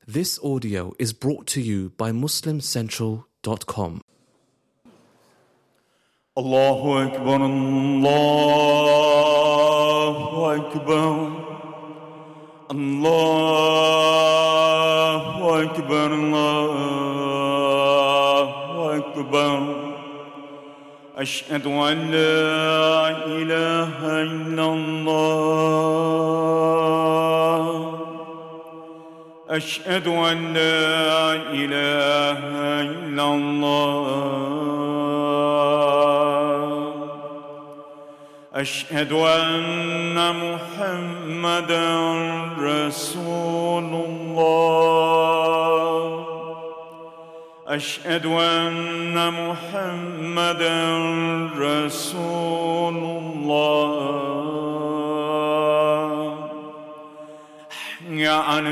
This audio is brought to you by MuslimCentral.com. الله أكبر الله أكبر الله أكبر الله أكبر أشهد أن لا إله إلا الله أشهد أن لا إله إلا الله أشهد أن محمدًا رسول الله أشهد أن محمدًا رسول الله حي على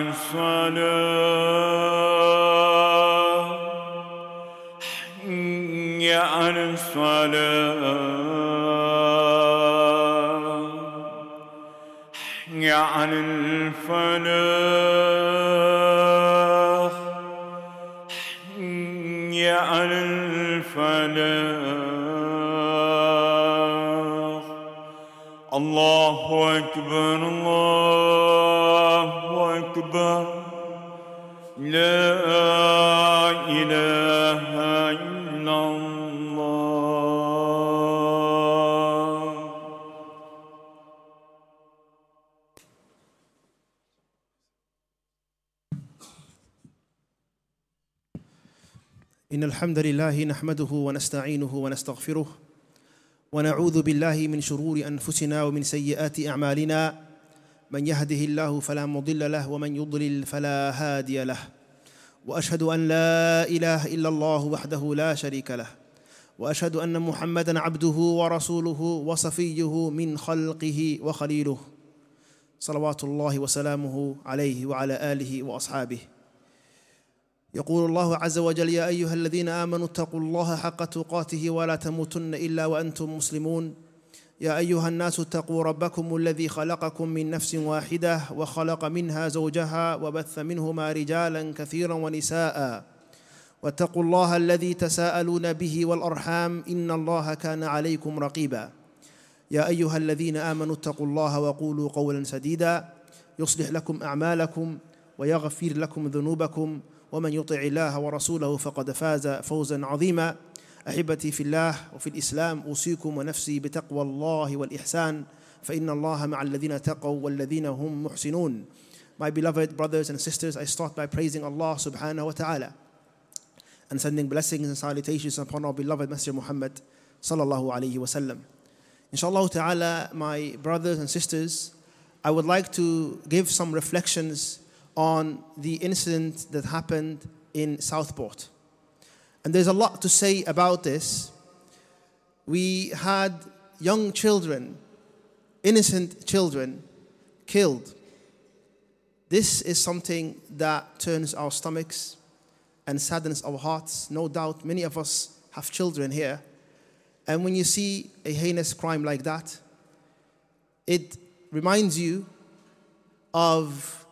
الفلاح حي على الفلاح حي على الفلاح حي على الفلاح الله أكبر الله أكبر لا إله إلا الله. إن الحمد لله نحمده ونستعينه ونستغفره ونعوذ بالله من شرور أنفسنا ومن سيئات أعمالنا من يهده الله فلا مضل له ومن يضلل فلا هادي له وأشهد أن لا إله إلا الله وحده لا شريك له وأشهد أن محمدًا عبده ورسوله وصفيه من خلقه وخليله صلوات الله وسلامه عليه وعلى آله وأصحابه. يقول الله عز وجل: يا أيها الذين آمنوا اتقوا الله حق تقاته ولا تموتن إلا وأنتم مسلمون. يا أيها الناس اتقوا ربكم الذي خلقكم من نفس واحدة وخلق منها زوجها وبث منهما رجالا كثيرا ونساء واتقوا الله الذي تساءلون به والأرحام إن الله كان عليكم رقيبا. يا أيها الذين آمنوا اتقوا الله وقولوا قولا سديدا يصلح لكم أعمالكم ويغفر لكم ذنوبكم ومن يطع الله ورسوله فقد فاز فوزا عظيما. أحبتي في الله وفي الإسلام أوصيكم ونفسي بتقوى الله والإحسان فإن الله مع الذين تقوا والذين هم محسنون. My beloved brothers and sisters, I start by praising Allah subhanahu wa ta'ala and sending blessings and salutations upon our beloved Messenger Muhammad sallallahu alayhi wa sallam. Inshallah ta'ala, my brothers and sisters, I would like to give some reflections on the incident that happened in Southport. And there's a lot to say about this. We had young children, innocent children, killed. This is something that turns our stomachs and saddens our hearts. No doubt many of us have children here. And when you see a heinous crime like that, it reminds you of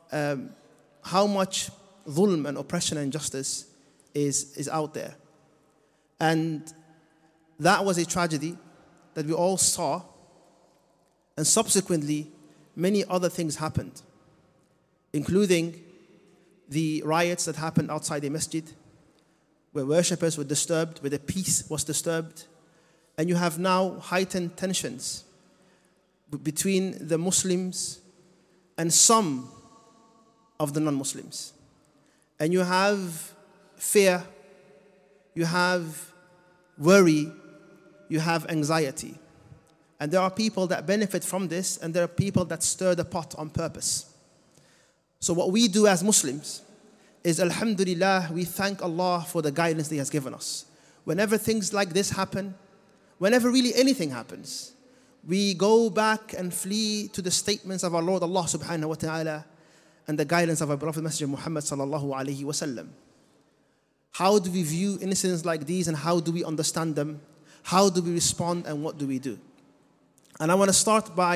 how much dhulm and oppression and injustice is out there. And that was a tragedy that we all saw, and subsequently many other things happened, including the riots that happened outside the masjid, where worshippers were disturbed, where the peace was disturbed, and you have now heightened tensions between the Muslims and some of the non-Muslims. And you have fear, you have worry, you have anxiety. And there are people that benefit from this, and there are people that stir the pot on purpose. So what we do as Muslims is, alhamdulillah, we thank Allah for the guidance that He has given us. Whenever things like this happen, whenever really anything happens, we go back and flee to the statements of our Lord Allah subhanahu wa ta'ala and the guidance of our beloved Messenger Muhammad sallallahu alayhi wa sallam. How do we view incidents like these, and how do we understand them? How do we respond, and what do we do? And I want to start by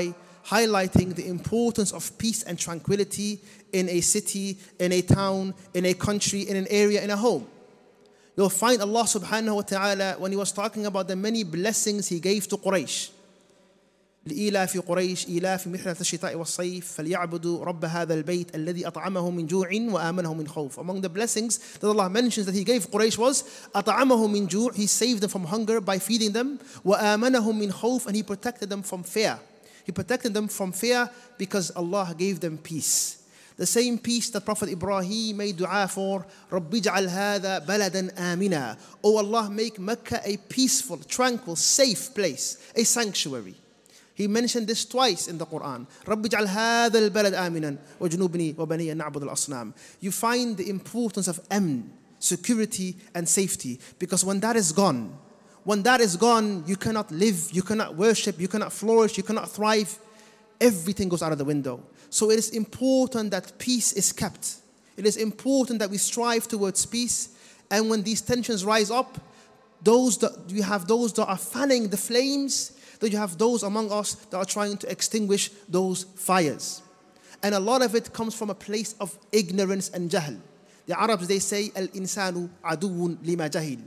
highlighting the importance of peace and tranquility in a city, in a town, in a country, in an area, in a home. You'll find Allah subhanahu wa ta'ala when He was talking about the many blessings He gave to Quraysh. لإيلاف قريش إيلاف مثل الشتاء والصيف فليعبدوا رب هذا البيت الذي أطعمهم من جوع وآمنهم من خوف. Among the blessings that Allah mentions that He gave Quraysh was أطعمهم من جوع, He saved them from hunger by feeding them, وآمنهم من خوف, and He protected them from fear. He protected them from fear because Allah gave them peace. The same peace that Prophet Ibrahim made dua for, رَبِّ اجْعَلْ هَذَا بَلَدًا آمِنًا. Oh Allah, make Mecca a peaceful, tranquil, safe place, a sanctuary. He mentioned this twice in the Quran. رَبِّ اجْعَلْ هَذَا الْبَلَدَ آمِنًا وَجُنُوبْنِي وَبَنِيَّ أَن نَعْبُدَ الْأَصْنَامِ. You find the importance of amn, security and safety, because when that is gone, you cannot live, you cannot worship, you cannot flourish, you cannot thrive. Everything goes out of the window. So it is important that peace is kept. It is important that we strive towards peace. And when these tensions rise up, you have those that are fanning the flames, that you have those among us that are trying to extinguish those fires. And a lot of it comes from a place of ignorance and jahl. The Arabs, they say, al-insanu aduwwun lima jahil.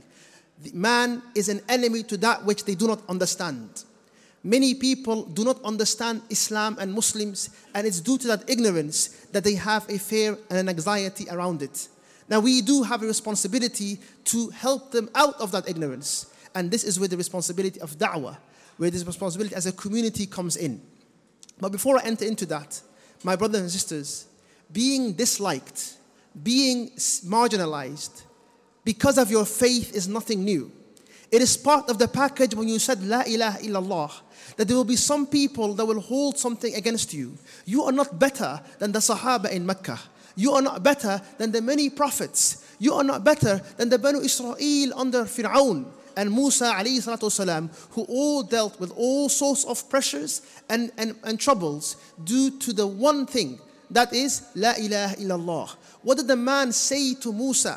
Man is an enemy to that which they do not understand. Many people do not understand Islam and Muslims, and it's due to that ignorance that they have a fear and an anxiety around it. Now, we do have a responsibility to help them out of that ignorance. And this is where the responsibility of da'wah, where this responsibility as a community comes in. But before I enter into that, my brothers and sisters, being disliked, being marginalized because of your faith is nothing new. It is part of the package when you said La ilaha illallah, that there will be some people that will hold something against you. You are not better than the Sahaba in Mecca. You are not better than the many prophets. You are not better than the Banu Israel under Fir'aun and Musa alayhi salatu wasalam, who all dealt with all sorts of pressures and troubles due to the one thing, that is La ilaha illallah. What did the man say to Musa?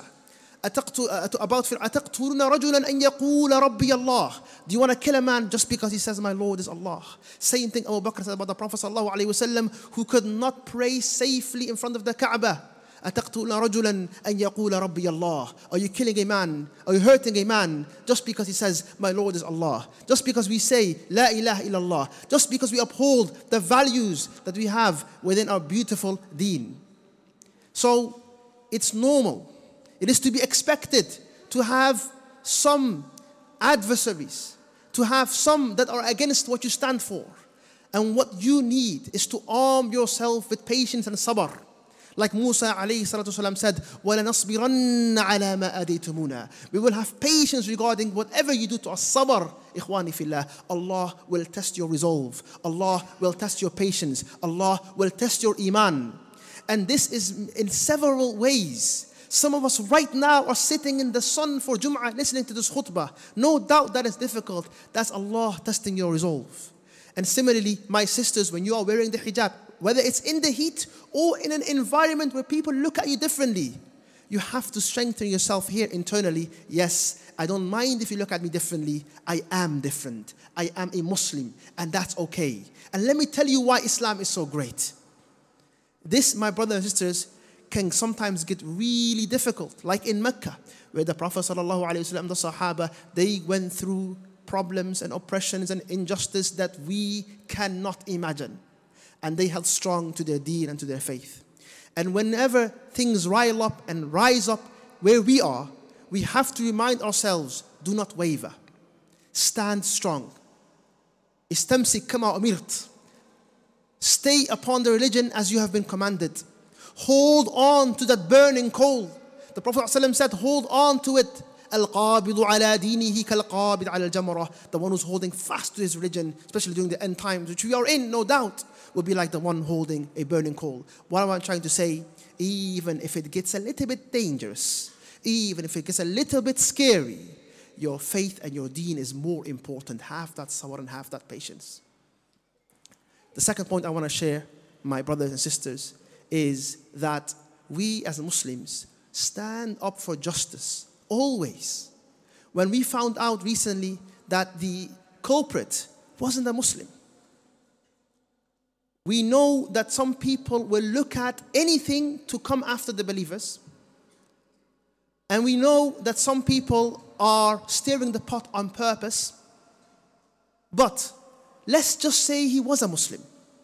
About أَتَقْتُلُونَ رَجُلًا أَنْ يَقُولَ رَبِّيَ اللَّهِ. Do you want to kill a man just because he says my Lord is Allah? Same thing Abu Bakr said about the Prophet ﷺ, who could not pray safely in front of the Kaaba. أَتَقْتُلُونَ رَجُلًا أَنْ يَقُولَ رَبِّيَ اللَّهِ. Are you killing a man? Are you hurting a man just because he says my Lord is Allah? Just because we say La ilaha illallah? Just because we uphold the values that we have within our beautiful deen? So it's normal. It is to be expected to have some adversaries, to have some that are against what you stand for. And what you need is to arm yourself with patience and sabr. Like Musa alayhi salatu wasalam said, وَلَنَصْبِرَنَّ عَلَى مَا أَدَيْتُمُونَا. We will have patience regarding whatever you do to us. Sabr, ikhwani fillah. Allah will test your resolve. Allah will test your patience. Allah will test your iman. And this is in several ways. Some of us right now are sitting in the sun for Jum'ah listening to this khutbah. No doubt that is difficult. That's Allah testing your resolve. And similarly, my sisters, when you are wearing the hijab, whether it's in the heat or in an environment where people look at you differently, you have to strengthen yourself here internally. Yes, I don't mind if you look at me differently. I am different. I am a Muslim, and that's okay. And let me tell you why Islam is so great. This, my brothers and sisters, can sometimes get really difficult, like in Mecca, where the Prophet ﷺ, the Sahaba, they went through problems and oppressions and injustice that we cannot imagine. And they held strong to their deen and to their faith. And whenever things rile up and rise up where we are, we have to remind ourselves, do not waver. Stand strong. Istamsik kama umirt. Stay upon the religion as you have been commanded. Hold on to that burning coal. The Prophet ﷺ said, hold on to it. الْقَابِضُ عَلَى دِينِهِ كَالْقَابِضِ عَلَى الْجَمْرَةِ. The one who's holding fast to his religion, especially during the end times, which we are in, no doubt, will be like the one holding a burning coal. What am I trying to say? Even if it gets a little bit dangerous, even if it gets a little bit scary, your faith and your deen is more important. Have that sabr and have that patience. The second point I want to share, my brothers and sisters, is that we as Muslims stand up for justice always. When we found out recently that the culprit wasn't a Muslim, We know that some people will look at anything to come after the believers. And we know that some people are stirring the pot on purpose. But let's just say he was a Muslim.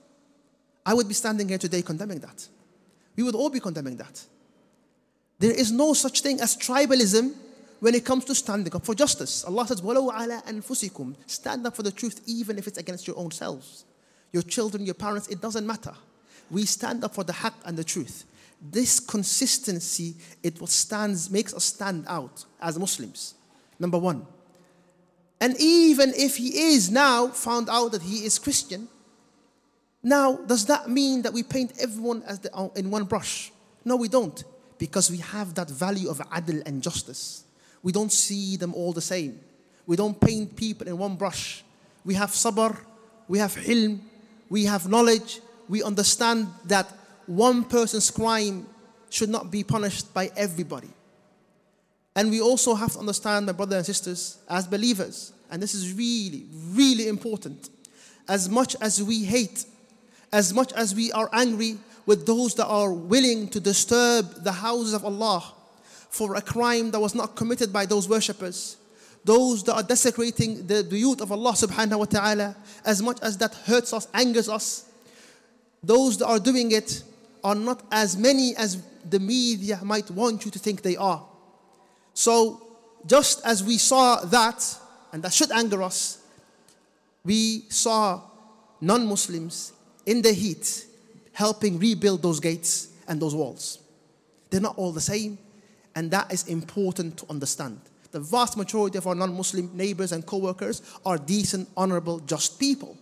I would be standing here today condemning that. We would all be condemning that. There is no such thing as tribalism when it comes to standing up for justice. Allah says, وَلَوْ عَلَىٰ أَنفُسِكُمْ. Stand up for the truth even if it's against your own selves. Your children, your parents, it doesn't matter. We stand up for the haqq and the truth. This consistency, makes us stand out as Muslims. Number one. And even if he is now found out that he is Christian, now does that mean that we paint everyone in one brush? No, we don't. Because we have that value of adl and justice. We don't see them all the same. We don't paint people in one brush. We have sabr, we have hilm, we have knowledge. We understand that one person's crime should not be punished by everybody. And we also have to understand, my brothers and sisters, as believers, and this is really, really important, as much as we hate, as much as we are angry with those that are willing to disturb the houses of Allah for a crime that was not committed by those worshippers, those that are desecrating the youth of Allah subhanahu wa ta'ala, as much as that hurts us, angers us, those that are doing it are not as many as the media might want you to think they are. So, just as we saw that, and that should anger us, we saw non-Muslims in the heat helping rebuild those gates and those walls. They're not all the same, and that is important to understand. The vast majority of our non-Muslim neighbors and co-workers are decent, honorable, just people.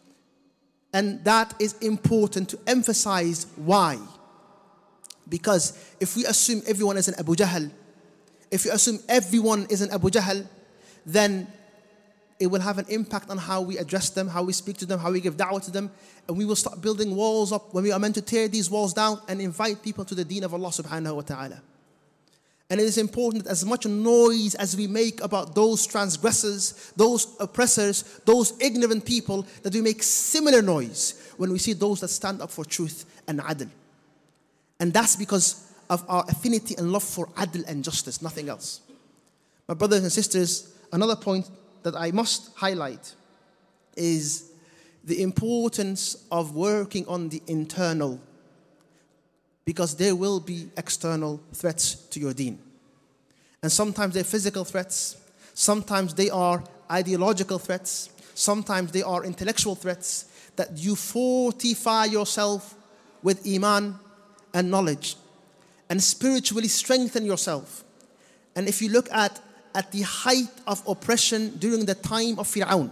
And that is important to emphasize. Why? Because if we assume everyone is an Abu Jahl, if we assume everyone is an Abu Jahl, then it will have an impact on how we address them, how we speak to them, how we give da'wah to them. And we will start building walls up when we are meant to tear these walls down and invite people to the deen of Allah subhanahu wa ta'ala. And it is important that as much noise as we make about those transgressors, those oppressors, those ignorant people, that we make similar noise when we see those that stand up for truth and adl. And that's because of our affinity and love for adl and justice, nothing else. My brothers and sisters, another point that I must highlight is the importance of working on the internal, because there will be external threats to your deen. And sometimes they're physical threats, sometimes they are ideological threats, sometimes they are intellectual threats, that you fortify yourself with iman and knowledge and spiritually strengthen yourself. And if you look at the height of oppression during the time of Fir'aun,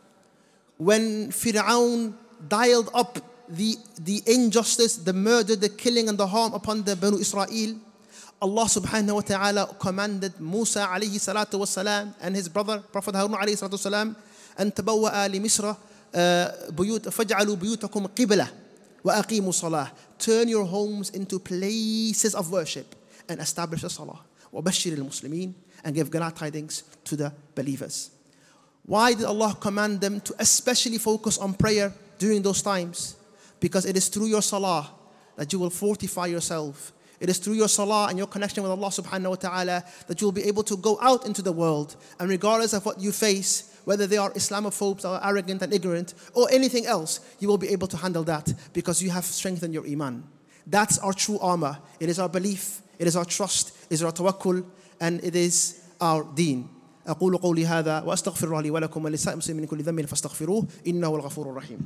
when Fir'aun dialed up the injustice, the murder, the killing and the harm upon the Banu Israel, Allah subhanahu wa ta'ala commanded Musa alayhi salatu wasalam and his brother Prophet Harun alayhi salatu wasalam, أن تبوأ لمصر فاجعلوا بيوتكم قبلة وأقيموا صلاة. Turn your homes into places of worship and establish the salah. وبشر المسلمين, and give glad tidings to the believers. Why did Allah command them to especially focus on prayer during those times? Because it is through your salah that you will fortify yourself. It is through your salah and your connection with Allah subhanahu wa ta'ala that you will be able to go out into the world, and regardless of what you face, whether they are Islamophobes or arrogant and ignorant or anything else, you will be able to handle that because you have strengthened your iman. That's our true armor. It is our belief, it is our trust, it is our tawakkul, and it is our deen. أقول قولي هذا وأستغفر الله لي ولكم ولسائر المسلمين من كل ذنب فاستغفروه إنه هو الغفور الرحيم.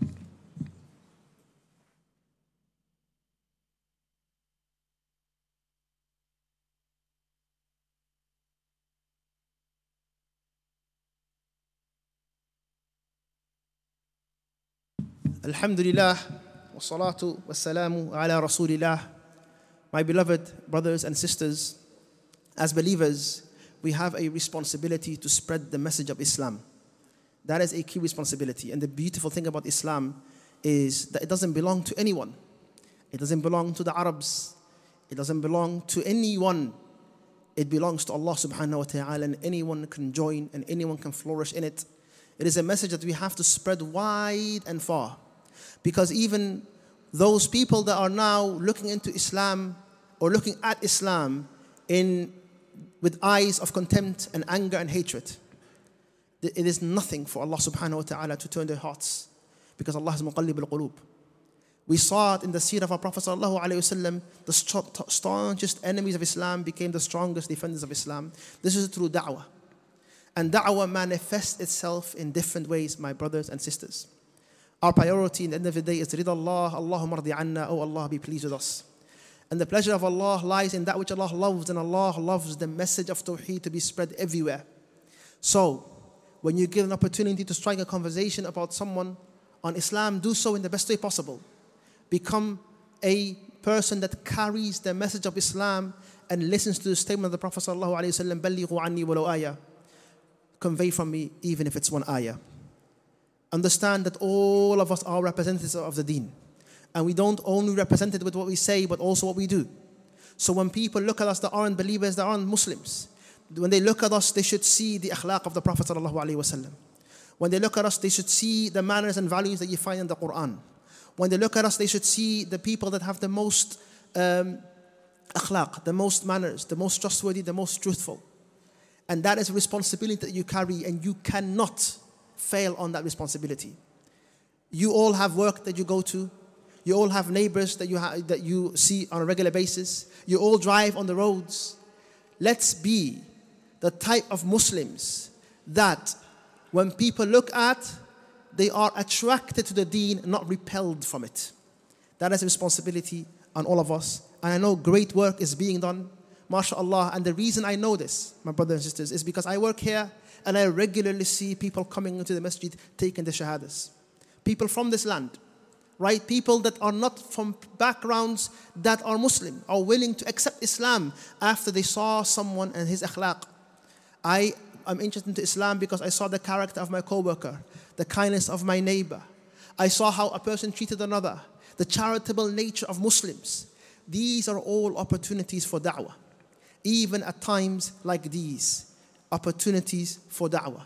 Alhamdulillah, wa salatu wa salamu ala rasulillah. My beloved brothers and sisters, as believers, we have a responsibility to spread the message of Islam. That is a key responsibility. And the beautiful thing about Islam is that it doesn't belong to anyone. It doesn't belong to the Arabs. It doesn't belong to anyone. It belongs to Allah subhanahu wa ta'ala, and anyone can join and anyone can flourish in it. It is a message that we have to spread wide and far. Because even those people that are now looking into Islam or looking at Islam with eyes of contempt and anger and hatred, it is nothing for Allah subhanahu wa ta'ala to turn their hearts, because Allah is muqallib al-qulub. We saw it in the seerah of our Prophet sallallahu alaihi wasallam. The staunchest enemies of Islam became the strongest defenders of Islam. This is through da'wah. And da'wah manifests itself in different ways, my brothers and sisters. Our priority in the end of the day is rida Allah, Allahumma radi anna, oh Allah, be pleased with us. And the pleasure of Allah lies in that which Allah loves, and Allah loves the message of Tawheed to be spread everywhere. So, when you get an opportunity to strike a conversation about someone on Islam, do so in the best way possible. Become a person that carries the message of Islam and listens to the statement of the Prophet sallallahu alaihi wasallam, "Ballighu anni walau ayah." Convey from me, even if it's one ayah. Understand that all of us are representatives of the deen. And we don't only represent it with what we say, but also what we do. So when people look at us that aren't believers, that aren't Muslims, when they look at us, they should see the akhlaq of the Prophet sallallahu alaihi wasallam. When they look at us, they should see the manners and values that you find in the Quran. When they look at us, they should see the people that have the most akhlaq, the most manners, the most trustworthy, the most truthful. And that is a responsibility that you carry, and you cannot fail on that responsibility. You all have work that you go to. You all have neighbors that you see on a regular basis. You all drive on the roads. Let's be the type of Muslims that when people look at, they are attracted to the deen, not repelled from it. That is a responsibility on all of us. And I know great work is being done, mashallah. And the reason I know this, my brothers and sisters, is because I work here and I regularly see people coming into the masjid taking the shahadas. People from this land, right? People that are not from backgrounds that are Muslim, are willing to accept Islam after they saw someone and his akhlaq. I'm interested in Islam because I saw the character of my co-worker, the kindness of my neighbor. I saw how a person treated another, the charitable nature of Muslims. These are all opportunities for da'wah. Even at times like these, opportunities for da'wah.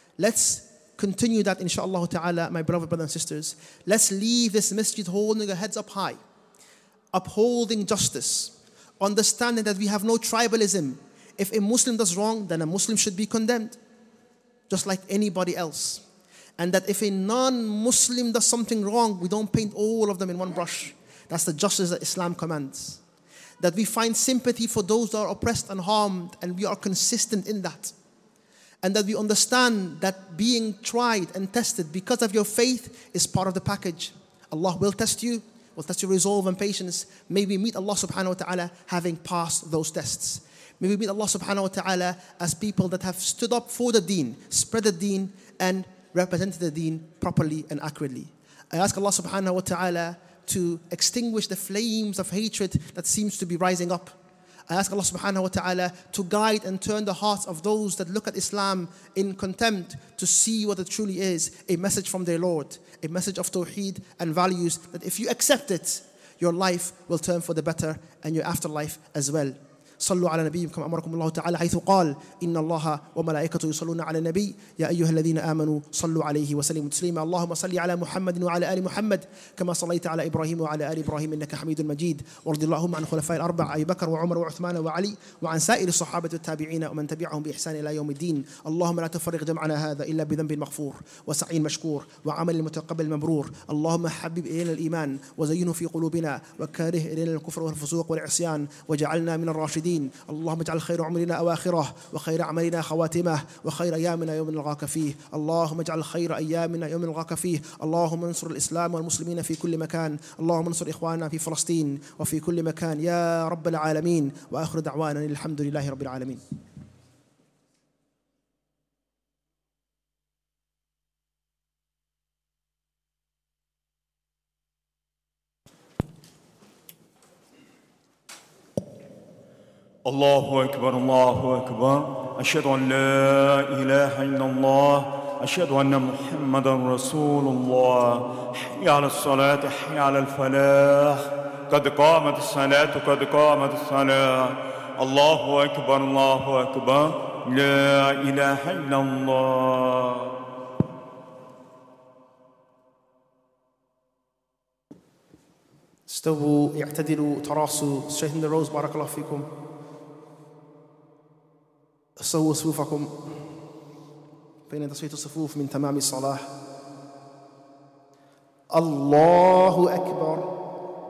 Let's continue that, inshaAllah ta'ala, my beloved brothers and sisters. Let's leave this masjid holding our heads up high, upholding justice, understanding that we have no tribalism. If a Muslim does wrong, then a Muslim should be condemned, just like anybody else. And that if a non-Muslim does something wrong, we don't paint all of them in one brush. That's the justice that Islam commands. That we find sympathy for those that are oppressed and harmed, and we are consistent in that. And that we understand that being tried and tested because of your faith is part of the package. Allah will test you, will test your resolve and patience. May we meet Allah subhanahu wa ta'ala having passed those tests. May we meet Allah subhanahu wa ta'ala as people that have stood up for the deen, spread the deen, and represented the deen properly and accurately. I ask Allah subhanahu wa ta'ala to extinguish the flames of hatred that seems to be rising up. I ask Allah subhanahu wa ta'ala to guide and turn the hearts of those that look at Islam in contempt to see what it truly is, a message from their Lord, a message of tawheed and values, that if you accept it, your life will turn for the better and your afterlife as well. صلوا على نبيكم كما أمركم الله تعالى حيث قال إن الله وملائكته يصلون على النبي يا أيها الذين آمنوا صلوا عليه وسلموا تسليما اللهم صل على محمد وعلى آل محمد كما صليت على إبراهيم وعلى آل إبراهيم إنك حميد مجيد وارض اللهم عن الخلفاء الأربعة أبي بكر وعمر وعثمان وعلي وعن سائر الصحابة والتابعين ومن تبعهم بإحسان إلى يوم الدين اللهم لا تفرق جمعنا هذا إلا بذنب مغفور وسعي مشكور وعمل متقبل مبرور اللهم حبب إلينا الإيمان وزينه في قلوبنا وكاره إلينا الكفر والفسوق والعصيان وجعلنا من الراشدين اللهم اجعل خير عمرنا أواخره وخير عملنا خواتمه وخير أيامنا يوم نلقاك فيه اللهم اجعل خير أيامنا يوم نلقاك فيه اللهم انصر الإسلام والمسلمين في كل مكان اللهم انصر إخواننا في فلسطين وفي كل مكان يا رب العالمين وآخر دعوانا الحمد لله رب العالمين. الله أكبر الله أكبر أشهد أن لا إله إلا الله أشهد أن محمدًا رسول الله حي على الصلاة حي على الفلاح قد قامت الصلاة قد قامت الصلاة الله أكبر الله أكبر لا إله إلا الله استووا اعتدلوا تراصوا. Straighten the rows. بارك الله فيكم. سووا صفوفكم. فإن تسوية الصفوف من تمام الصلاة. الله أكبر.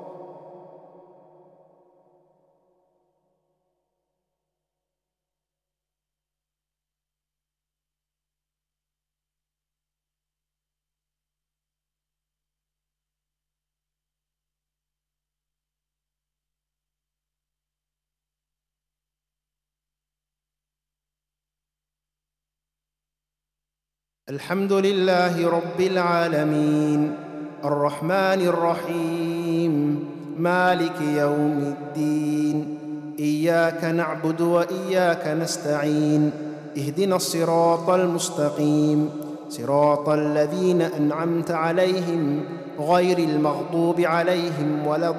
الحمد لله رب العالمين الرحمن الرحيم مالك يوم الدين إياك نعبد وإياك نستعين اهدنا الصراط المستقيم صراط الذين أنعمت عليهم غير المغضوب عليهم ولا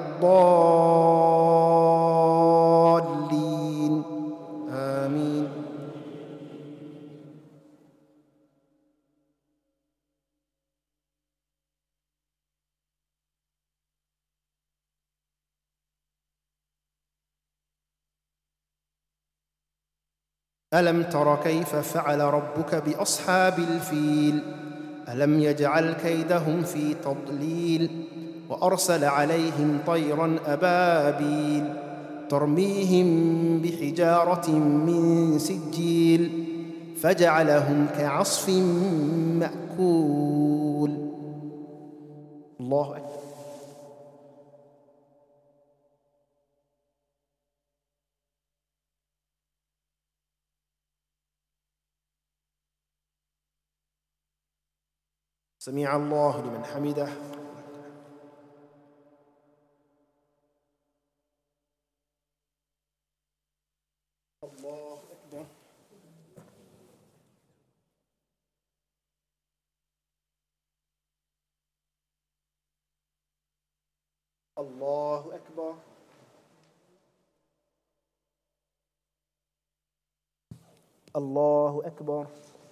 الضالين آمين. ألم تر كيف فعل ربك بأصحاب الفيل ألم يجعل كيدهم في تضليل وأرسل عليهم طيرا أبابيل ترميهم بحجارة من سجيل فجعلهم كعصف مأكول. الله أكبر. سمع الله لمن حمده. الله أكبر. الله أكبر. الله أكبر.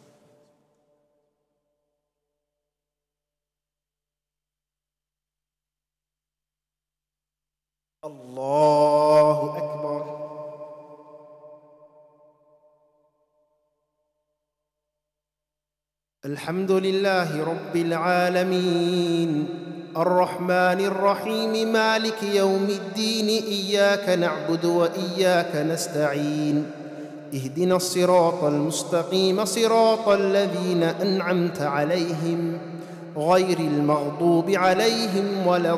الله أكبر. الحمد لله رب العالمين الرحمن الرحيم مالك يوم الدين إياك نعبد وإياك نستعين اهدنا الصراط المستقيم صراط الذين أنعمت عليهم غير المغضوب عليهم ولا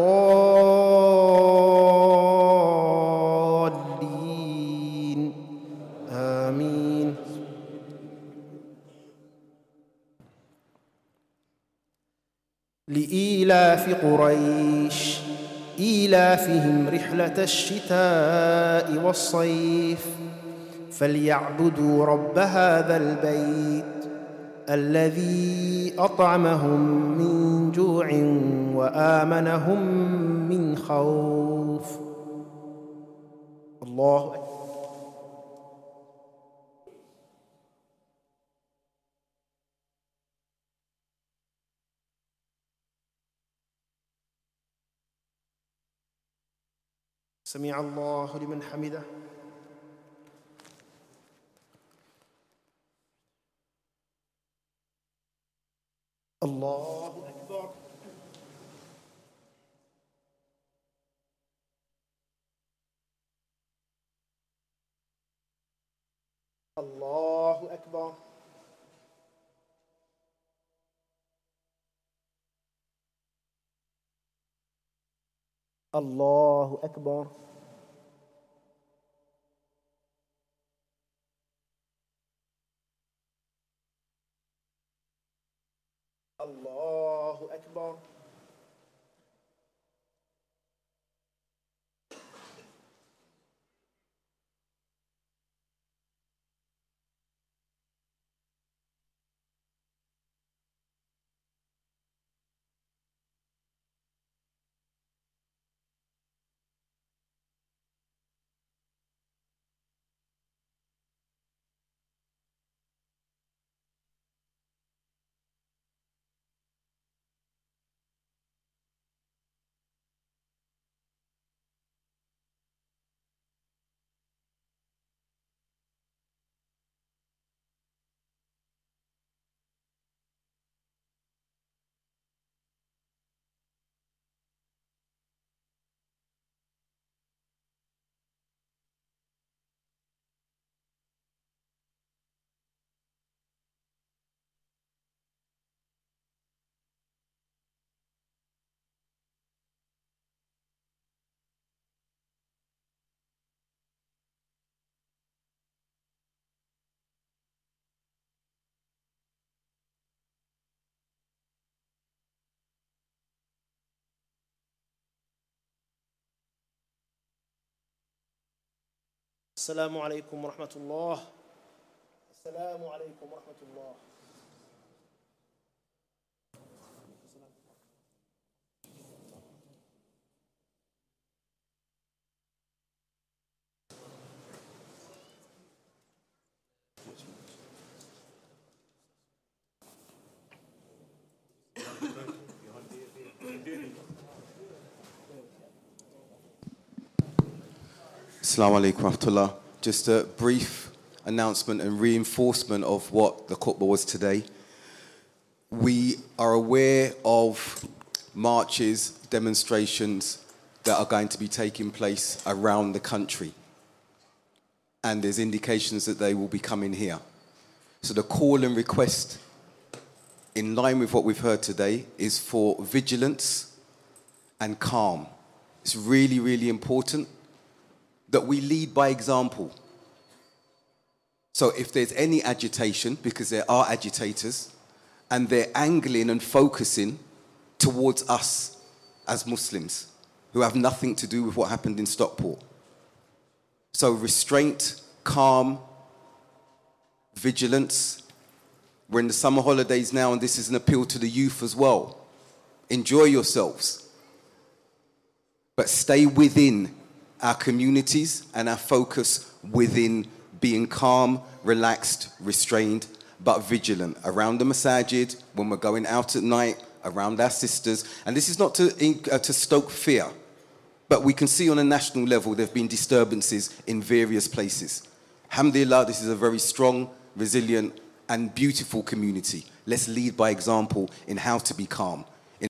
الضالين آمين. لإيلاف قريش إيلافهم رحلة الشتاء والصيف فليعبدوا رب هذا البيت الذي أطعمهم من جوع وآمنهم من خوف. الله أكبر. سمع الله لمن حمده. الله أكبر. الله أكبر. الله أكبر. الله أكبر. السلام عليكم ورحمة الله. السلام عليكم ورحمة الله. Assalamu alaikum rahmatullah. Just a brief announcement and reinforcement of what the khutbah was today. We are aware of marches, demonstrations that are going to be taking place around the country. And there's indications that they will be coming here. So the call and request, in line with what we've heard today, is for vigilance and calm. It's really, really important that we lead by example. So if there's any agitation, because there are agitators, and they're angling and focusing towards us as Muslims, who have nothing to do with what happened in Stockport. So restraint, calm, vigilance. We're in the summer holidays now, and this is an appeal to the youth as well. Enjoy yourselves, but stay within our communities and our focus within being calm, relaxed, restrained, but vigilant around the masajid, when we're going out at night, around our sisters. And this is not to stoke fear, but we can see on a national level there have been disturbances in various places. Alhamdulillah, this is a very strong, resilient, and beautiful community. Let's lead by example in how to be calm.